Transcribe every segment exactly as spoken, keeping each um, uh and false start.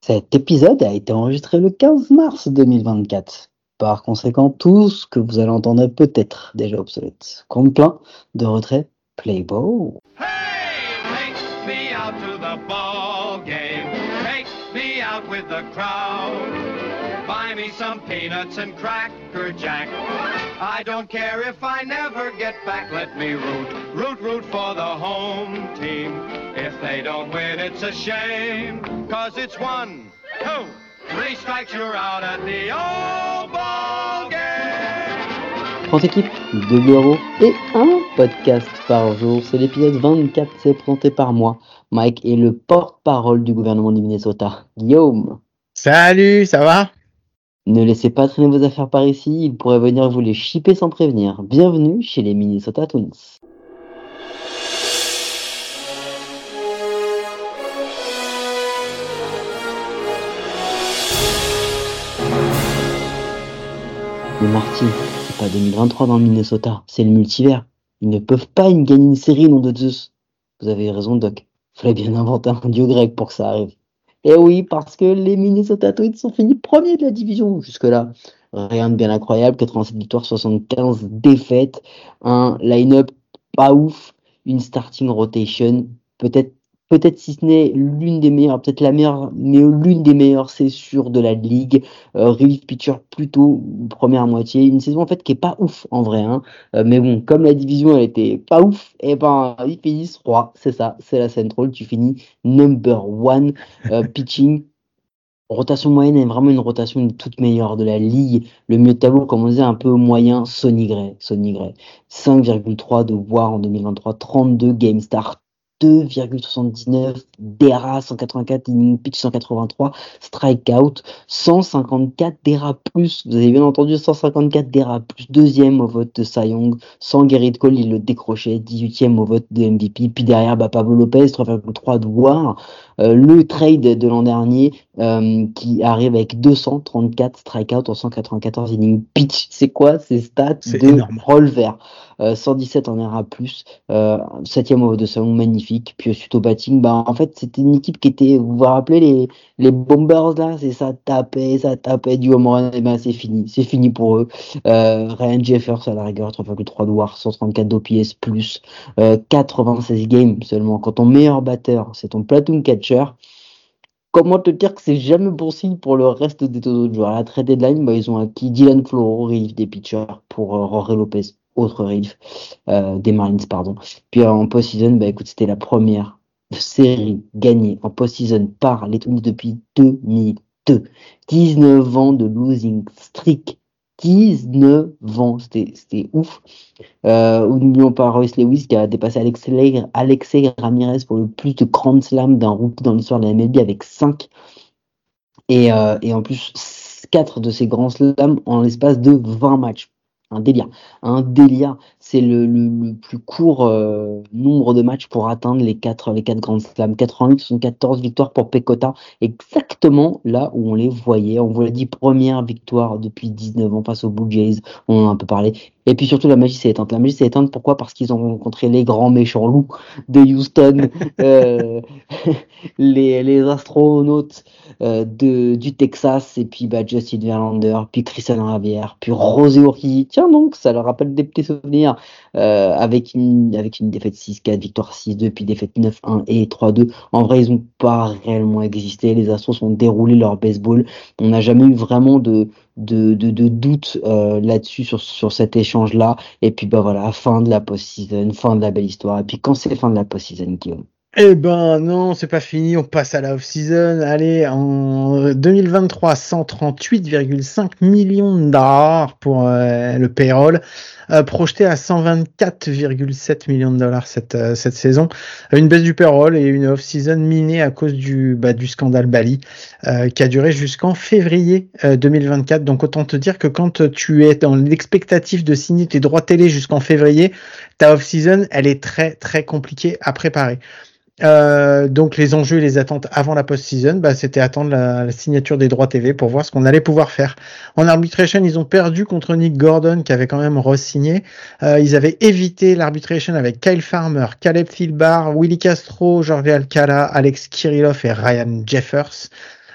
Cet épisode a été enregistré le quinze mars deux mille vingt-quatre. Par conséquent, tout ce que vous allez entendre est peut-être déjà obsolète. Compte plein de retrait, play ball. Hey, take me out to the ball game. Take me out with the crowd. Buy me some peanuts and cracker jack. I don't care if I never get back. Let me root, root, root for the home team. If they don't win, it's a shame. Cause it's one, two, three strikes, you're out at the old ball game. trente équipes, deux bureaux et un podcast par jour. C'est l'épisode vingt-quatre, c'est présenté par moi, Mike, et le porte-parole du gouvernement du Minnesota, Guillaume. Salut, ça va? Ne laissez pas traîner vos affaires par ici, ils pourraient venir vous les shipper sans prévenir. Bienvenue chez les Minnesota Twins. Mais Marty, c'est pas deux mille vingt-trois dans le Minnesota, c'est le multivers. Ils ne peuvent pas gagner une série, nom de Zeus. Vous avez raison, Doc. Fallait bien inventer un dieu grec pour que ça arrive. Et oui, parce que les Minnesota Twins sont finis premiers de la division jusque-là. Rien de bien incroyable, quatre-vingt-sept victoires, soixante-quinze défaites, un line-up pas ouf, une starting rotation, peut-être peut-être si ce n'est l'une des meilleures, peut-être la meilleure, mais l'une des meilleures, c'est sûr, de la ligue. Euh, relief pitcher plutôt première moitié, une saison en fait qui est pas ouf en vrai, hein. Euh, mais bon, comme la division elle était pas ouf, et ben ils finissent roi, c'est ça, c'est la Central, tu finis number one euh, pitching. Rotation moyenne est vraiment une rotation de toute meilleure de la ligue. Le milieu de tableau, comme on disait, un peu moyen, Sonny Gray. Sonny Gray. cinq virgule trois de W A R en deux mille vingt-trois, trente-deux game start, deux virgule soixante-dix-neuf D R A, cent quatre-vingt-quatre inning pitch, cent quatre-vingt-trois strikeout, cent cinquante-quatre D R A plus. Vous avez bien entendu, cent cinquante-quatre D R A plus. Deuxième au vote de Cy Young. Sans Gerrit Cole, il le décrochait. dix-huitième au vote de M V P. Puis derrière, bah, Pablo Lopez, trois virgule trois de W A R. Euh, le trade de l'an dernier, euh, qui arrive avec deux cent trente-quatre strikeouts en cent quatre-vingt-quatorze innings pitch. C'est quoi ces stats C'est de énorme. releveur? Euh, cent dix-sept en R A plus, euh, septième au vote de salon, magnifique. Puis ensuite au batting, bah en fait c'était une équipe qui était, vous vous rappelez les les Bombers là, c'est ça tapait, ça tapait du home run, et ben c'est fini, c'est fini pour eux. Euh, Ryan Jeffers à la rigueur, trois virgule trois de W A R, cent trente-quatre d'O P S plus, euh, quatre-vingt-seize games seulement. Quand ton meilleur batteur c'est ton platoon catcher, comment te dire que c'est jamais bon signe pour le reste des deux autres joueurs. À la trade deadline, bah, ils ont acquis Dylan Floro, relief des pitchers, pour euh, Jorge Lopez, autre relief, euh, des Marlins, pardon. Puis euh, en post-season, bah écoute, c'était la première série gagnée en post-season par les Twins depuis deux mille deux. dix-neuf ans de losing streak. dix-neuf ans, c'était, c'était ouf. Euh, n'oublions pas Royce Lewis qui a dépassé Alexei, Alexei Ramirez pour le plus de Grand Slam d'un rookie dans l'histoire de la M L B avec cinq. Et, euh, et en plus, quatre de ces Grands Slams en l'espace de vingt matchs. Un délire. Un délire. C'est le, le, le plus court euh, nombre de matchs pour atteindre les quatre les quatre Grands Slams. quatre-vingt-huit, soixante-quatorze victoires pour Pecota. Exactement là où on les voyait. On vous l'a dit, première victoire depuis dix-neuf ans face aux Blue Jays. On en a un peu parlé. Et puis surtout, la magie s'est éteinte. La magie s'est éteinte, pourquoi? Parce qu'ils ont rencontré les grands méchants loups de Houston, euh, les, les astronautes euh, de, du Texas, et puis bah, Justin Verlander, puis Christian Javier, puis José Urquidy. Tiens donc, ça leur rappelle des petits souvenirs, euh, avec, une, avec une défaite six quatre, victoire six deux, puis défaite neuf un et trois deux. En vrai, ils n'ont pas réellement existé. Les Astros ont déroulé leur baseball. On n'a jamais eu vraiment de... de, de, de doute euh, là-dessus sur, sur cet échange-là. Et puis bah voilà, fin de la post-season, fin de la belle histoire. Et puis quand c'est fin de la post-season, Guillaume? Eh ben non, c'est pas fini, on passe à la off-season. Allez, en deux mille vingt-trois, cent trente-huit virgule cinq millions de dollars pour euh, le payroll, euh, projeté à cent vingt-quatre virgule sept millions de dollars cette euh, cette saison. Une baisse du payroll et une off-season minée à cause du bah, du scandale Bali, euh, qui a duré jusqu'en février euh, deux mille vingt-quatre. Donc autant te dire que quand tu es dans l'expectative de signer tes droits télé jusqu'en février, ta off-season, elle est très très compliquée à préparer. Euh, donc les enjeux et les attentes avant la post-season, bah, c'était attendre la, la signature des droits T V pour voir ce qu'on allait pouvoir faire. En arbitration, ils ont perdu contre Nick Gordon qui avait quand même re-signé. Euh, ils avaient évité l'arbitration avec Kyle Farmer, Caleb Thielbar, Willie Castro, Jorge Alcala, Alex Kirillov et Ryan Jeffers.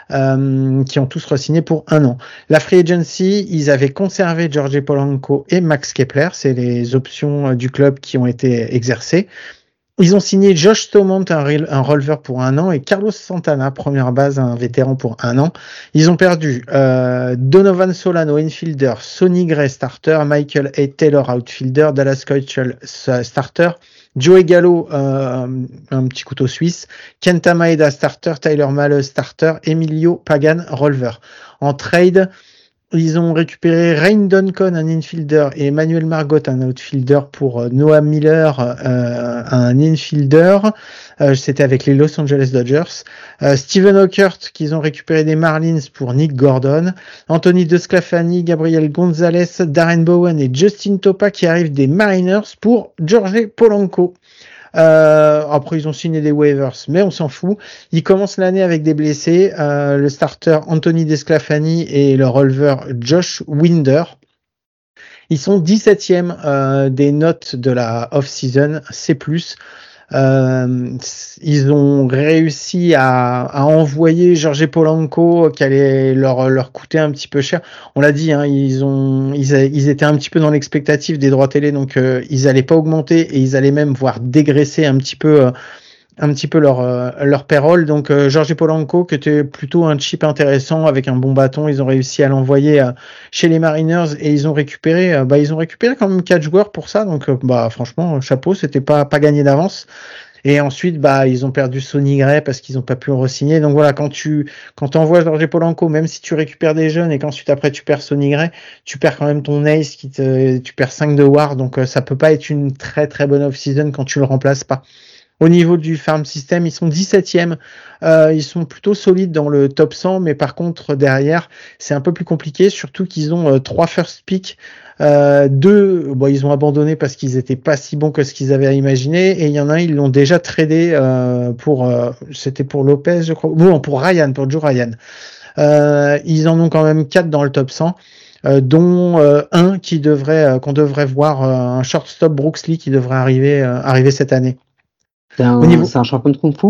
euh, qui ont tous re-signé pour un an. La free agency, ils avaient conservé George Polanco et Max Kepler, c'est les options du club qui ont été exercées. Ils ont signé Josh Thomont, un, re- un releveur pour un an, et Carlos Santana, première base, un vétéran pour un an. Ils ont perdu euh, Donovan Solano, infielder, Sonny Gray, starter, Michael A. Taylor, outfielder, Dallas Keuchel, starter, Joey Gallo, euh, un petit couteau suisse, Kenta Maeda, starter, Tyler Mahle, starter, Emilio Pagan, releveur. En trade, ils ont récupéré Rain Duncan, un infielder, et Emmanuel Margot, un outfielder, pour euh, Noah Miller, euh, un infielder. Euh, c'était avec les Los Angeles Dodgers. Euh, Steven Ockert, qu'ils ont récupéré des Marlins, pour Nick Gordon. Anthony DeSclafani, Gabriel Gonzalez, Darren Bowen et Justin Topa, qui arrivent des Mariners, pour Jorge Polanco. Euh, après, ils ont signé des waivers, mais on s'en fout. Ils commencent l'année avec des blessés. Euh, le starter Anthony DeSclafani et le releveur Josh Winder. Ils sont dix-septième euh, des notes de la off-season, C plus. Euh, ils ont réussi à, à envoyer Jorge Polanco, qui allait leur, leur coûter un petit peu cher. On l'a dit, hein, ils ont, ils, a, ils étaient un petit peu dans l'expectative des droits télé, donc euh, ils allaient pas augmenter et ils allaient même voir dégraisser un petit peu, euh, un petit peu leur, euh, leur payroll. Donc euh, Jorge Polanco, qui était plutôt un chip intéressant avec un bon bâton, ils ont réussi à l'envoyer euh, chez les Mariners et ils ont récupéré, euh, bah ils ont récupéré quand même quatre joueurs pour ça. Donc euh, bah franchement chapeau, c'était pas pas gagné d'avance. Et ensuite, bah, ils ont perdu Sonny Gray parce qu'ils n'ont pas pu le re-signer. Donc voilà, quand tu, quand t'envoies Jorge Polanco, même si tu récupères des jeunes et qu'ensuite après tu perds Sonny Gray, tu perds quand même ton ace qui te, tu perds cinq de War. Donc euh, ça peut pas être une très très bonne off-season quand tu le remplaces pas. Au niveau du farm system, ils sont dix-septième. Euh, ils sont plutôt solides dans le top cent, mais par contre, derrière, c'est un peu plus compliqué, surtout qu'ils ont euh, trois first picks. Euh, deux, bon, ils ont abandonné parce qu'ils étaient pas si bons que ce qu'ils avaient imaginé. Et il y en a un, ils l'ont déjà tradé euh, pour, euh, c'était pour Lopez, je crois. Non, pour Ryan, pour Joe Ryan. Euh, ils en ont quand même quatre dans le top cent. Euh, dont euh, un qui devrait, euh, qu'on devrait voir, euh, un shortstop Brooks Lee qui devrait arriver, euh, arriver cette année. C'est un, Au niveau... c'est un champion de Kung Fu?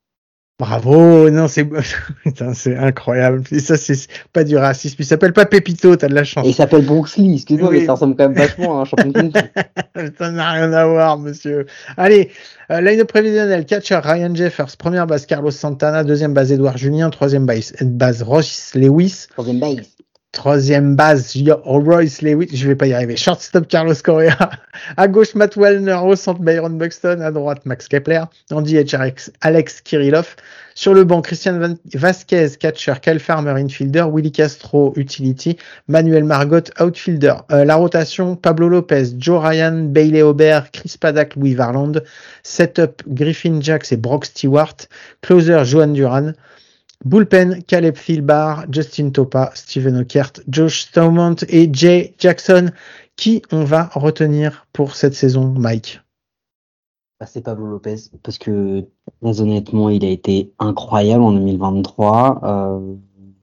Bravo, non, c'est, putain, c'est incroyable. Et ça, c'est pas du racisme. Il s'appelle pas Pépito, t'as de la chance. Et il s'appelle Brooks Lee, excuse-moi, Oui. mais ça ressemble quand même vachement à un champion de Kung Fu. Ça n'a rien à voir, monsieur. Allez, euh, line-up prévisionnelle, catcher Ryan Jeffers, première base Carlos Santana, deuxième base Edouard Julien, troisième base, base Royce Lewis. Troisième base. Troisième base, Royce Lewis, je vais pas y arriver. Shortstop, Carlos Correa. À gauche, Matt Wallner. Au centre, Byron Buxton. À droite, Max Kepler. En D H, Alex, Alex Kirillov. Sur le banc, Christian Van- Vasquez, catcher. Kyle Farmer, infielder. Willy Castro, utility. Manuel Margot, outfielder. Euh, la rotation, Pablo Lopez, Joe Ryan, Bailey Aubert, Chris Paddock, Louis Varland. Setup, Griffin Jacks et Brock Stewart. Closer, Johan Duran. Bullpen, Caleb Thielbar, Justin Topa, Steven Ockert, Josh Thomont et Jay Jackson. Qui on va retenir pour cette saison, Mike? Bah, c'est Pablo Lopez, parce que très honnêtement, il a été incroyable en deux mille vingt-trois. Euh,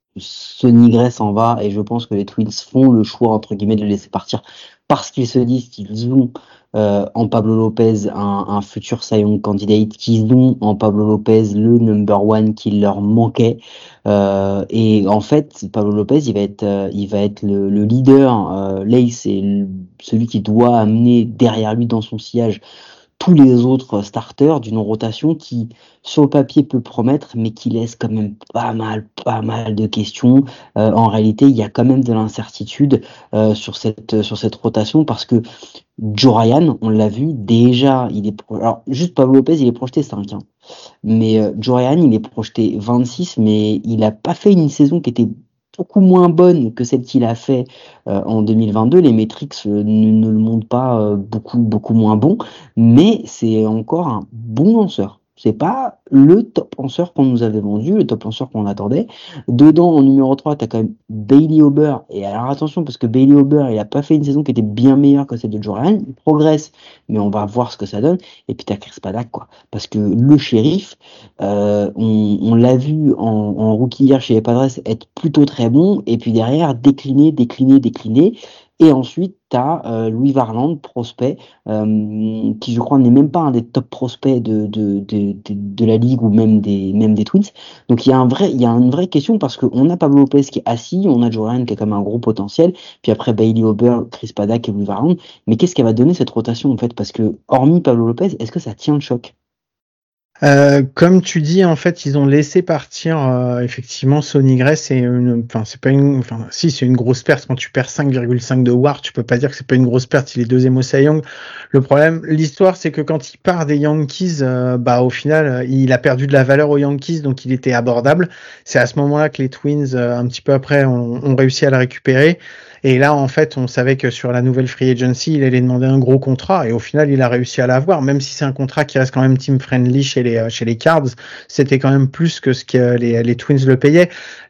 Sonny Gray s'en va et je pense que les Twins font le choix entre guillemets de le laisser partir parce qu'ils se disent qu'ils ont euh, en Pablo Lopez un, un futur Cy Young candidate, qu'ils ont en Pablo Lopez le number one qui leur manquait. Euh, et en fait, Pablo Lopez, il va être, euh, il va être le, le leader. Euh, Lace est le- celui qui doit amener derrière lui dans son sillage tous les autres starters d'une rotation qui, sur le papier, peut promettre, mais qui laisse quand même pas mal, pas mal de questions. Euh, en réalité, il y a quand même de l'incertitude euh, sur cette sur cette rotation parce que Joe Ryan, on l'a vu déjà, il est pro- alors juste Pablo Lopez, il est projeté cinq, hein. Mais euh, Joe Ryan, il est projeté vingt-six, mais il a pas fait une saison qui était beaucoup moins bonne que celle qu'il a fait euh, en deux mille vingt-deux. Les métriques euh, ne, ne le montrent pas euh, beaucoup beaucoup moins bon, mais c'est encore un bon lanceur. C'est pas le top lanceur qu'on nous avait vendu, le top lanceur qu'on attendait. Dedans, en numéro trois, t'as quand même Bailey Ober. Et alors attention, parce que Bailey Ober, il a pas fait une saison qui était bien meilleure que celle de Joe Ryan. Il progresse, mais on va voir ce que ça donne. Et puis t'as Chris Paddock, quoi. Parce que le shérif, euh, on, on l'a vu en, en rookie hier chez les Padres être plutôt très bon. Et puis derrière, décliner, décliner, décliner. Et ensuite, tu as euh, Louis Varland, prospect, euh, qui je crois n'est même pas un des top prospects de, de, de, de, de la ligue ou même des, même des Twins. Donc il y a un vrai, il y a une vraie question parce qu'on a Pablo Lopez qui est assis, on a Joe Ryan qui a comme un gros potentiel, puis après Bailey Ober, Chris Paddack et Louis Varland. Mais qu'est-ce qu'elle va donner cette rotation en fait? Parce que hormis Pablo Lopez, est-ce que ça tient le choc? Euh, comme tu dis, en fait, ils ont laissé partir euh, effectivement Sonny Gray. C'est une, enfin, c'est pas une, enfin, si c'est une grosse perte quand tu perds cinq virgule cinq de W A R. Tu peux pas dire que c'est pas une grosse perte. Il est deuxième au Cy Young. Le problème, l'histoire, c'est que quand il part des Yankees, euh, bah au final, il a perdu de la valeur aux Yankees, donc il était abordable. C'est à ce moment-là que les Twins, euh, un petit peu après, ont, ont réussi à le récupérer. Et là, en fait, on savait que sur la nouvelle free agency, il allait demander un gros contrat. Et au final, il a réussi à l'avoir, même si c'est un contrat qui reste quand même team friendly chez les chez les Cards. C'était quand même plus que ce que les, les Twins le payaient.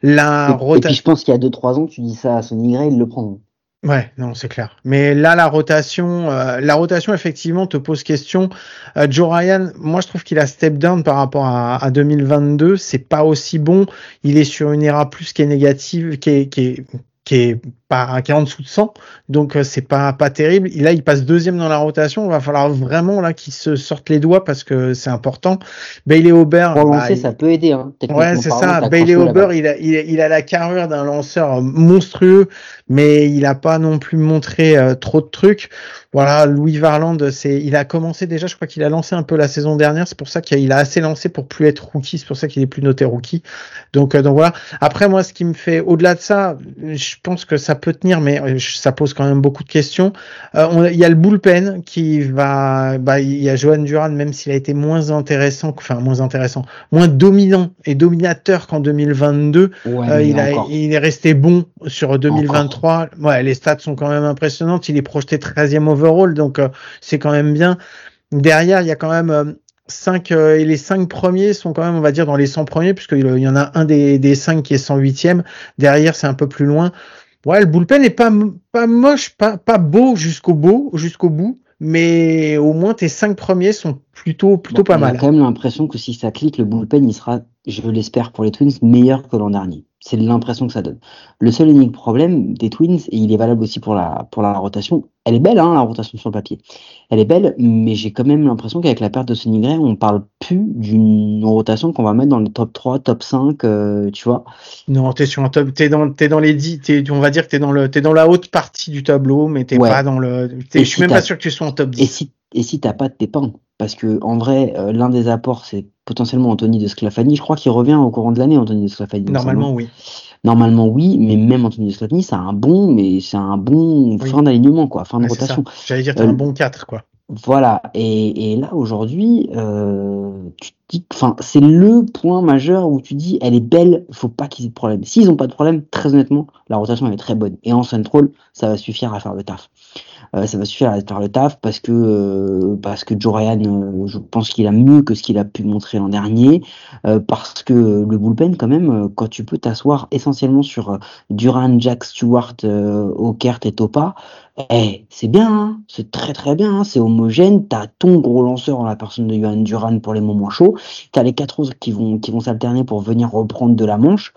La Et, rota... et puis je pense qu'il y a deux trois ans, tu dis ça à Sonny Gray, il le prend. Ouais, non, c'est clair. Mais là, la rotation, euh, la rotation effectivement te pose question. Euh, Joe Ryan, moi je trouve qu'il a step down par rapport à, à deux mille vingt-deux. C'est pas aussi bon. Il est sur une era plus qui est négative, qui est, qui est qui est pas qui est en dessous de cent, donc euh, c'est pas pas terrible. Et là, il passe deuxième dans la rotation. Il va falloir vraiment là qu'il se sorte les doigts parce que c'est important. Bailey Ober, Pour bah, lancer, il... ça peut aider, hein, ouais, techniquement c'est parlant, ça. t'as Bailey accroché la Ober, balle. il a, il a, il a la carrure d'un lanceur monstrueux, mais il a pas non plus montré euh, trop de trucs. Voilà, Louis Varland, c'est, il a commencé déjà, je crois qu'il a lancé un peu la saison dernière. C'est pour ça qu'il a assez lancé pour plus être rookie. C'est pour ça qu'il est plus noté rookie. Donc, euh, donc voilà. Après, moi, ce qui me fait, au-delà de ça, je pense que ça peut tenir, mais euh, ça pose quand même beaucoup de questions. Euh, on, il y a le bullpen qui va, bah, il y a Johan Duran, même s'il a été moins intéressant, enfin moins intéressant, moins dominant et dominateur qu'en deux mille vingt-deux. Ouais, Euh, mais il a, encore. il est resté bon sur deux mille vingt-trois. Encore. Ouais, les stats sont quand même impressionnantes. Il est projeté treizième overall, donc euh, c'est quand même bien. Derrière, il y a quand même euh, cinq euh, et les cinq premiers sont quand même, on va dire, dans les cent premiers, puisqu'il y en a un des, des cinq qui est cent huitième. Derrière, c'est un peu plus loin. Ouais, le bullpen est pas pas moche, pas pas beau jusqu'au beau, jusqu'au bout, mais au moins tes cinq premiers sont plutôt plutôt Bon, pas on a mal. quand même l'impression que si ça clique, le bullpen, il sera, je l'espère pour les Twins, meilleur que l'an dernier. C'est l'impression que ça donne. Le seul et unique problème des Twins, et il est valable aussi pour la, pour la rotation, elle est belle, hein, la rotation sur le papier. Elle est belle, mais j'ai quand même l'impression qu'avec la perte de Sonny Gray, on parle plus d'une rotation qu'on va mettre dans le top trois, top cinq, euh, tu vois. Non, t'es sur un top, t'es dans t'es dans les dix, t'es, on va dire que t'es dans le t'es dans la haute partie du tableau, mais t'es Ouais. pas dans le. T'es, Et je suis si même t'as- pas sûr que tu sois en top Et dix. si, et si t'as pas de pépins, parce que en vrai, euh, l'un des apports, c'est potentiellement Anthony de Sclafani. Je crois qu'il revient au courant de l'année, Anthony de Sclafani. il me semble, hein. Normalement, oui. Normalement, oui, mais même Anthony de Sclafani, c'est un bon, mais c'est un bon Oui. fin d'alignement, quoi, fin de Ouais, c'est ça. rotation. J'allais dire t'es Euh, un bon quatre, quoi. Voilà. Et, et là, aujourd'hui, euh, tu te dis, enfin, c'est le point majeur où tu dis, elle est belle, faut pas qu'ils aient de problème. S'ils ont pas de problème, très honnêtement, la rotation elle est très bonne. Et en central, ça va suffire à faire le taf. Euh, ça va suffire à faire le taf parce que euh, parce que Joe Ryan, euh, je pense qu'il a mieux que ce qu'il a pu montrer l'an dernier. Euh, parce que le bullpen, quand même, euh, quand tu peux t'asseoir essentiellement sur euh, Duran, Jack Stewart, euh, Okert et Topa, eh, c'est bien, hein, c'est très très bien, hein, c'est homogène. T'as ton gros lanceur en la personne de Johan Duran pour les moments chauds. T'as les quatre autres qui vont qui vont s'alterner pour venir reprendre de la manche.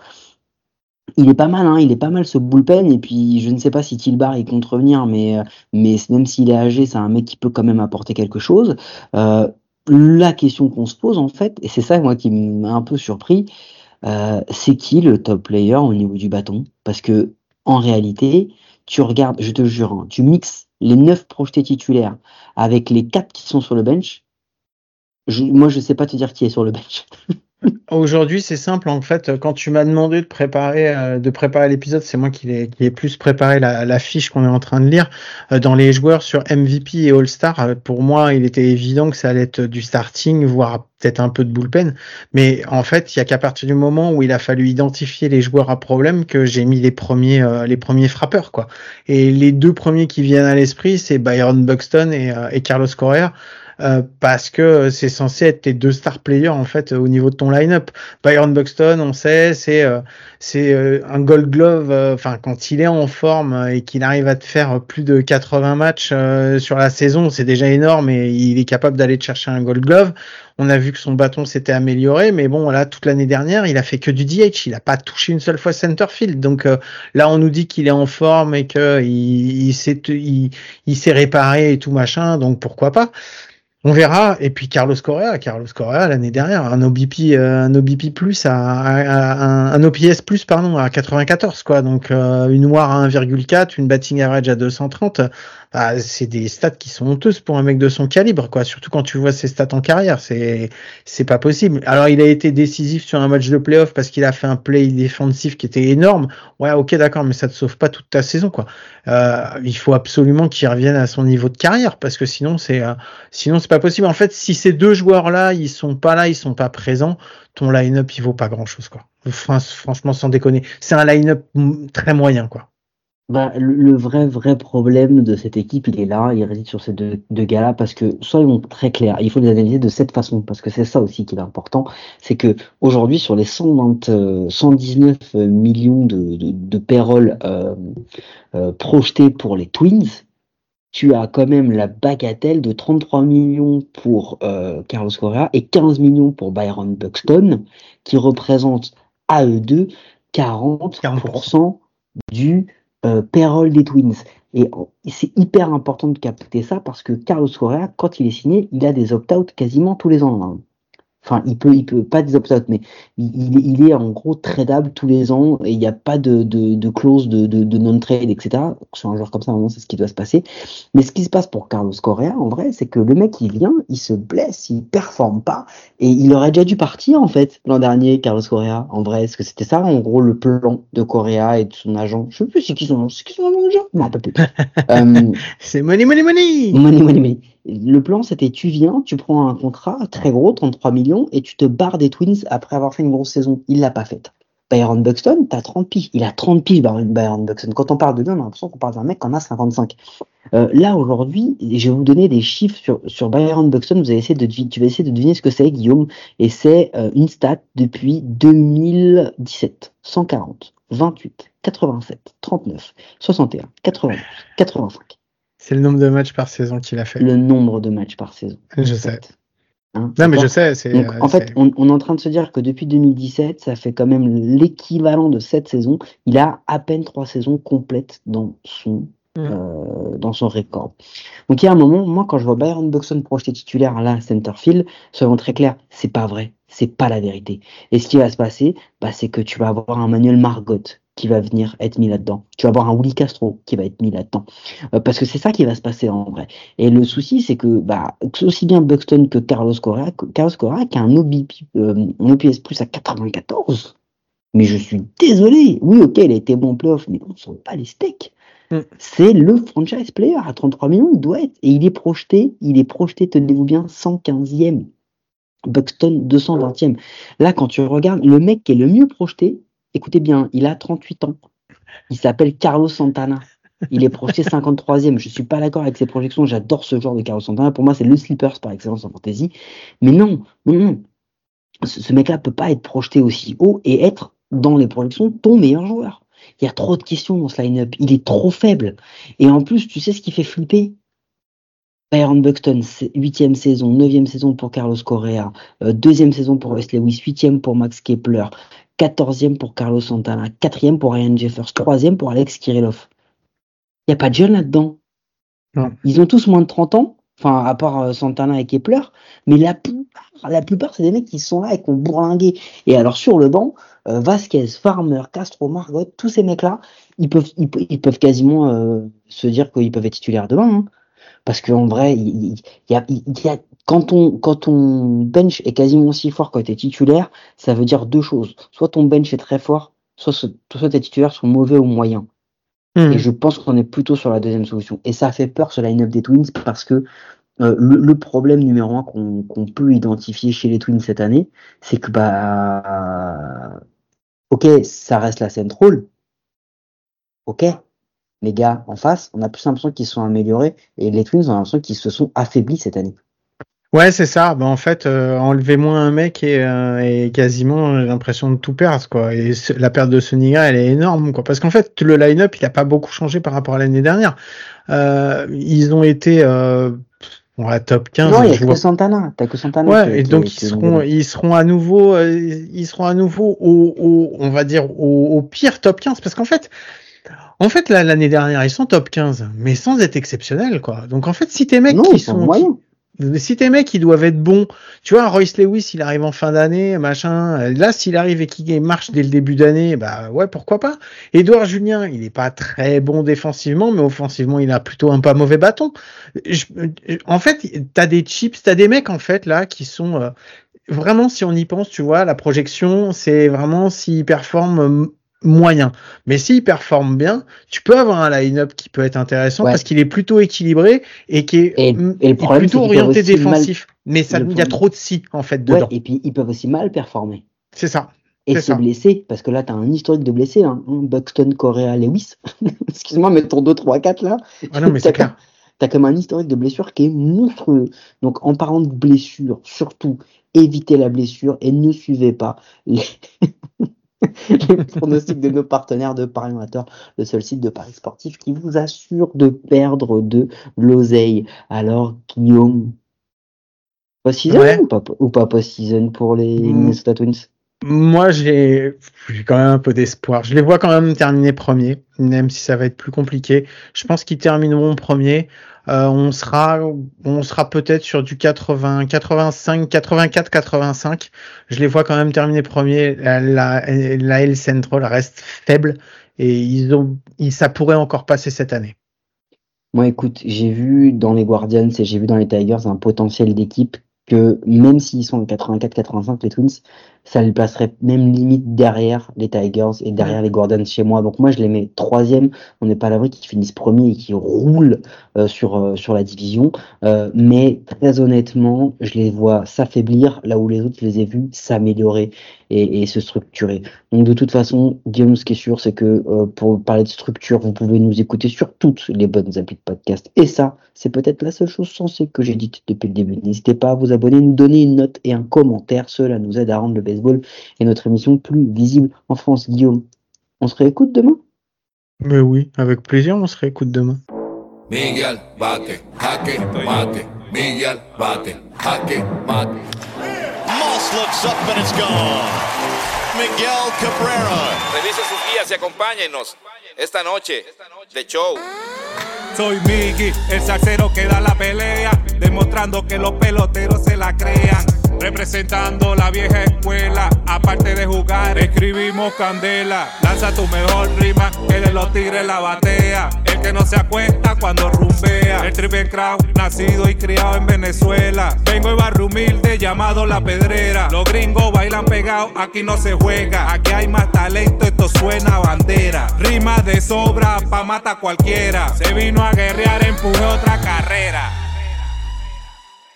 Il est pas mal, hein, il est pas mal ce bullpen. Et puis, je ne sais pas si Tilbar il compte revenir, mais, euh, mais même s'il est âgé, c'est un mec qui peut quand même apporter quelque chose. Euh, la question qu'on se pose, en fait, et c'est ça, moi, qui m'a un peu surpris, euh, c'est qui le top player au niveau du bâton? Parce que, en réalité, tu regardes, je te jure, hein, tu mixes les neuf projetés titulaires avec les quatre qui sont sur le bench. Je, moi, je sais pas te dire qui est sur le bench. Aujourd'hui, c'est simple. En fait, quand tu m'as demandé de préparer, euh, de préparer l'épisode, c'est moi qui l'ai, qui ai plus préparé la, la fiche qu'on est en train de lire. Euh, dans les joueurs sur M V P et All-Star, euh, pour moi, il était évident que ça allait être du starting, voire peut-être un peu de bullpen. Mais en fait, il y a qu'à partir du moment où il a fallu identifier les joueurs à problème que j'ai mis les premiers, euh, les premiers frappeurs, quoi. Et les deux premiers qui viennent à l'esprit, c'est Byron Buxton et, euh, et Carlos Correa. euh, parce que c'est censé être tes deux star players en fait au niveau de ton line-up. Byron Buxton, on sait, c'est euh, c'est euh, un Gold Glove. Enfin, euh, quand il est en forme euh, et qu'il arrive à te faire plus de quatre-vingts matchs euh, sur la saison, c'est déjà énorme et il est capable d'aller te chercher un Gold Glove. On a vu que son bâton s'était amélioré, mais bon, là, toute l'année dernière, il a fait que du D H. Il a pas touché une seule fois centerfield. Donc euh, là, on nous dit qu'il est en forme et que il, il s'est il, il s'est réparé et tout machin. Donc pourquoi pas? On verra. Et puis Carlos Correa, Carlos Correa l'année dernière, un O B P, euh, un O B P plus à, à, à un, un O P S plus pardon à quatre-vingt-quatorze quoi. Donc euh, une W A R à un virgule quatre, une batting average à deux cent trente. Bah, c'est des stats qui sont honteuses pour un mec de son calibre quoi. Surtout quand tu vois ses stats en carrière, c'est c'est pas possible. Alors il a été décisif sur un match de playoff parce qu'il a fait un play défensif qui était énorme. Ouais, ok d'accord, mais ça te sauve pas toute ta saison quoi. Euh, il faut absolument qu'il revienne à son niveau de carrière parce que sinon c'est euh, Sinon, c'est pas possible. En fait, si ces deux joueurs-là, ils sont pas là, ils sont pas présents, ton line-up, il vaut pas grand-chose, quoi. Fran- Franchement, sans déconner. C'est un line-up m- très moyen, quoi. Bah, le, le vrai, vrai problème de cette équipe, il est là, il réside sur ces deux, deux gars-là, parce que, soyons très clairs, il faut les analyser de cette façon, parce que c'est ça aussi qui est important, c'est que aujourd'hui, sur les cent vingt, euh, cent dix-neuf millions de, de, de payroll euh, euh, projetés pour les Twins, tu as quand même la bagatelle de trente-trois millions pour euh, Carlos Correa et quinze millions pour Byron Buxton, qui représentent à eux deux quarante pour cent. quarante pour cent du euh, payroll des Twins. Et c'est hyper important de capter ça parce que Carlos Correa, quand il est signé, il a des opt-out quasiment tous les ans, hein. Enfin, il peut, il peut pas des opt-out, mais il, il, est, il est en gros tradable tous les ans et il n'y a pas de, de, de clause de, de, de non-trade, et cetera. Sur un joueur comme ça, à un moment, c'est ce qui doit se passer. Mais ce qui se passe pour Carlos Correa, en vrai, c'est que le mec, il vient, il se blesse, il performe pas et il aurait déjà dû partir, en fait, l'an dernier, Carlos Correa, en vrai. Est-ce que c'était ça, en gros, le plan de Correa et de son agent? Je sais plus, c'est qui son, c'est qui son agent déjà? Non, pas plus. Euh, C'est money, money, money! Money, money, money. Le plan, c'était tu viens, tu prends un contrat très gros, trente-trois millions, et tu te barres des Twins après avoir fait une grosse saison. Il l'a pas faite. Byron Buxton, t'as trente piges. Il a trente piges, Byron Byron Buxton. Quand on parle de lui, on a l'impression qu'on parle d'un mec qui en a cinquante-cinq. Euh, là, aujourd'hui, je vais vous donner des chiffres sur, sur Byron Buxton. Vous allez essayer de, tu vas essayer de deviner ce que c'est, Guillaume. Et c'est euh, une stat depuis deux mille dix-sept. cent quarante, vingt-huit, quatre-vingt-sept, trente-neuf, soixante et un, quatre-vingt-douze, quatre-vingt-cinq. C'est le nombre de matchs par saison qu'il a fait. Le nombre de matchs par saison. Je sais. Hein, non, mais d'accord. je sais. C'est, Donc, euh, en fait, c'est... on, on est en train de se dire que depuis deux mille dix-sept, ça fait quand même l'équivalent de sept saisons. Il a à peine trois saisons complètes dans son, Mm. euh, dans son record. Donc, il y a un moment, moi, quand je vois Byron Buxton projeté titulaire là, à centerfield, soyons très clairs, c'est pas vrai. C'est pas la vérité. Et ce qui va se passer, bah, c'est que tu vas avoir un Manuel Margot qui va venir être mis là-dedans. Tu vas avoir un Willy Castro qui va être mis là-dedans. Euh, parce que c'est ça qui va se passer en vrai. Et le souci, c'est que, bah, aussi bien Buxton que Carlos Correa, que Carlos Correa qui a un O B P, euh, un O P S plus à quatre-vingt-quatorze. Mais je suis désolé. Oui, ok, il a été bon en playoff, mais on ne sent pas les steaks. Mm. C'est le franchise player à trente-trois millions, il doit être. Et il est projeté, il est projeté, tenez-vous bien, cent quinzième. Buxton deux cent vingtième. Là, quand tu regardes, le mec qui est le mieux projeté, écoutez bien, il a trente-huit ans. Il s'appelle Carlos Santana. Il est projeté cinquante-troisième. Je ne suis pas d'accord avec ses projections. J'adore ce genre de Carlos Santana. Pour moi, c'est le sleepers par excellence en fantasy. Mais non, non, non. Ce, ce mec-là ne peut pas être projeté aussi haut et être dans les projections ton meilleur joueur. Il y a trop de questions dans ce line-up. Il est trop faible. Et en plus, tu sais ce qui fait flipper? Byron Buxton, huitième saison, neuvième saison pour Carlos Correa, euh, deuxième saison pour Wes Lewis, huitième pour Max Kepler, quatorzième pour Carlos Santana, quatrième pour Ryan Jeffers, troisième pour Alex Kirillov. Il n'y a pas de jeunes là-dedans. Non. Ils ont tous moins de trente ans, enfin à part euh, Santana et Kepler, mais la plupart, la plupart c'est des mecs qui sont là et qui ont bourlingué. Et alors sur le banc, euh, Vasquez, Farmer, Castro, Margot, tous ces mecs-là, ils peuvent, ils, ils peuvent quasiment euh, se dire qu'ils peuvent être titulaires demain, hein. Parce qu'en vrai, il, il, y a, il y a, quand, ton, quand ton bench est quasiment aussi fort que tes titulaires, ça veut dire deux choses. Soit ton bench est très fort, soit, soit tes titulaires sont mauvais ou moyens. Mmh. Et je pense qu'on est plutôt sur la deuxième solution. Et ça fait peur ce line-up des Twins parce que euh, le, le problème numéro un qu'on, qu'on peut identifier chez les Twins cette année, c'est que bah ok, ça reste la central. Ok. Les gars en face, on a plus l'impression qu'ils se sont améliorés et les Twins ont l'impression qu'ils se sont affaiblis cette année. Ouais, c'est ça. Ben, en fait, euh, enlevez-moi un mec et, euh, et quasiment j'ai l'impression de tout perdre, quoi. Et ce- la perte de Soniga, elle est énorme, quoi. Parce qu'en fait, le line-up, il a pas beaucoup changé par rapport à l'année dernière. Euh, ils ont été euh, bon, à top Non, quinze. il y a Je que vois. Santana. T'as que Santana qui, Ouais, et qui, donc ils qui est seront, nouveau. ils seront à nouveau, euh, ils seront à nouveau au, au on va dire au, au pire top quinze, parce qu'en fait, en fait, là, l'année dernière, ils sont top quinze, mais sans être exceptionnels, quoi. Donc, en fait, si tes mecs Non, qui ils sont sont, qui, moyens. si tes mecs, ils doivent être bons, tu vois, Royce Lewis, il arrive en fin d'année, machin. Là, s'il arrive et qu'il marche dès le début d'année, bah, ouais, pourquoi pas. Édouard Julien, il est pas très bon défensivement, mais offensivement, il a plutôt un pas mauvais bâton. Je- en fait, t'as des chips, t'as des mecs, en fait, là, qui sont, euh, vraiment, si on y pense, tu vois, la projection, c'est vraiment s'ils performent euh, moyen. Mais s'ils performent bien, tu peux avoir un line-up qui peut être intéressant parce Ouais. qu'il est plutôt équilibré et qui est, Et, mm, et le est problème, c'est plutôt qu'ils peuvent orienté aussi mal. défensif. Mais ça, Le, il y a trop de si, en fait, ouais, dedans. et puis ils peuvent aussi mal performer. C'est ça. Et C'est se ça. blesser, parce que là, t'as un historique de blessés, hein. Buxton, Correa, Lewis. Excuse-moi, mais ton deux, trois, quatre là, Ah non, mais t'as c'est comme, clair. t'as comme un historique de blessure qui est monstrueux. Donc, en parlant de blessure, surtout, évitez la blessure et ne suivez pas les, les pronostics de nos partenaires de Paris Amateur, le seul site de Paris sportif qui vous assure de perdre de l'oseille. Alors, Guillaume, post-season Ouais. ou pas, ou pas post-season pour les Mm, Minnesota Twins? Moi, j'ai j'ai quand même un peu d'espoir. Je les vois quand même terminer premier, même si ça va être plus compliqué. Je pense qu'ils termineront premier. Euh, on sera, on sera peut-être sur du quatre-vingts, quatre-vingt-cinq, quatre-vingt-quatre, quatre-vingt-cinq. Je les vois quand même terminer premier. La, la, la L Central reste faible et ils ont, ils, ça pourrait encore passer cette année. Moi, écoute, j'ai vu dans les Guardians et j'ai vu dans les Tigers un potentiel d'équipe que même s'ils sont en quatre-vingt-quatre quatre-vingt-cinq, les Twins, ça les placerait même limite derrière les Tigers et derrière les Guardians chez moi. Donc moi, je les mets troisième. On n'est pas à l'abri qu'ils finissent premier et qu'ils roulent euh, sur, euh, sur la division. Euh, mais très honnêtement, je les vois s'affaiblir là où les autres, je les ai vus s'améliorer et, et se structurer. Donc de toute façon, Guillaume, ce qui est sûr, c'est que euh, pour parler de structure, vous pouvez nous écouter sur toutes les bonnes applis de podcast. Et ça, c'est peut-être la seule chose sensée que j'ai dite depuis le début. N'hésitez pas à vous abonner, nous donner une note et un commentaire. Cela nous aide à rendre le baseball et notre émission plus visible en France. Guillaume, on se réécoute demain? Mais oui, avec plaisir, on se réécoute demain. Miguel bate, jaque mate. Miguel bate, jaque mate. Moss looks up and it's gone. Miguel Cabrera. Revise sus guías y acompáñenos esta noche de show. Soy Miggy, el salsero que da la pelea, demostrando que los peloteros se la crean. Representando la vieja escuela, aparte de jugar, escribimos candela. Lanza tu mejor rima, que de los tigres la batea. El que no se acuesta cuando rumbea. El Triple Crown, nacido y criado en Venezuela. Vengo de barrio humilde llamado La Pedrera. Los gringos bailan pegados, aquí no se juega. Aquí hay más talento, esto suena a bandera. Rima de sobra, pa' mata cualquiera. Se vino a guerrear, empujé otra carrera.